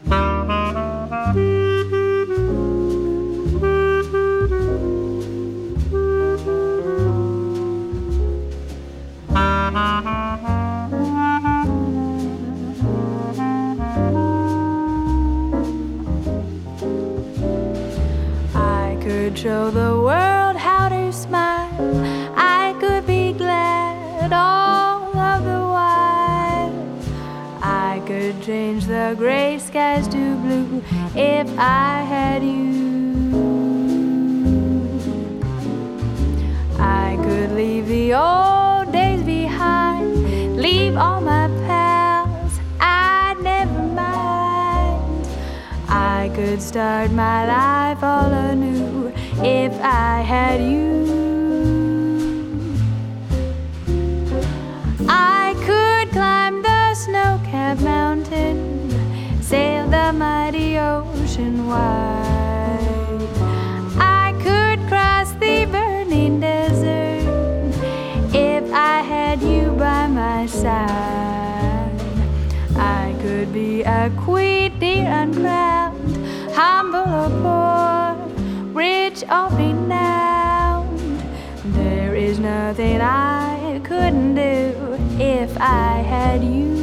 I could show the world how to smile. I could be glad all of the while. I could change the gray skies to blue if I had you. I could leave the old days behind, leave all my pals, I'd never mind. I could start my life all anew if I had you. I could climb the snow-capped mountain, sail the mighty ocean wide. I could cross the burning desert if I had you by my side. I could be a queen, dear, uncrowned, humble or poor, rich or renowned. There is nothing I couldn't do if I had you.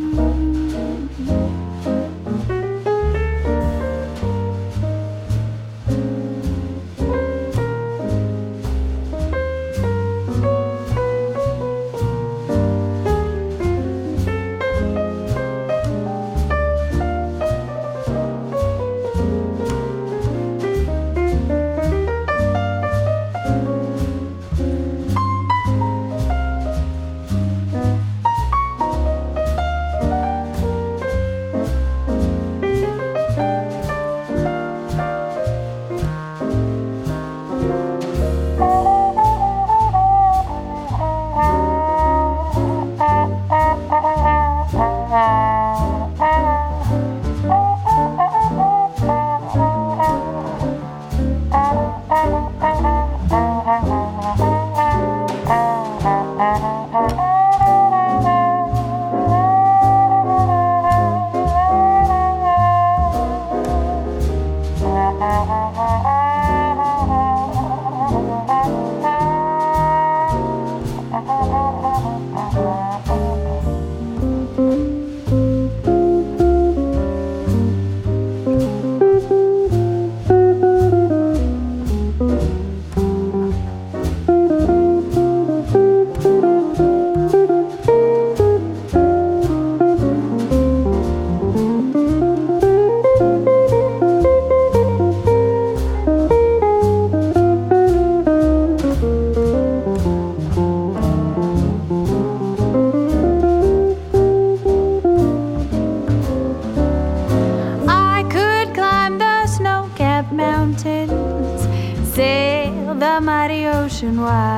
Sail the mighty ocean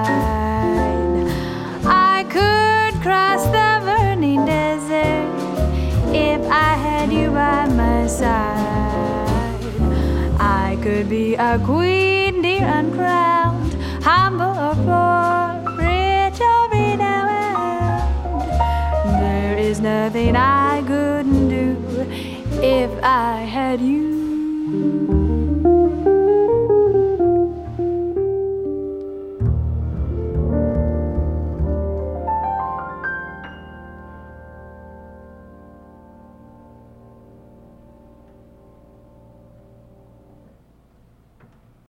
wide. I could cross the burning desert if I had you by my side. I could be a queen, dear, uncrowned, humble or poor, rich or renowned. There is nothing I couldn't do if I had you.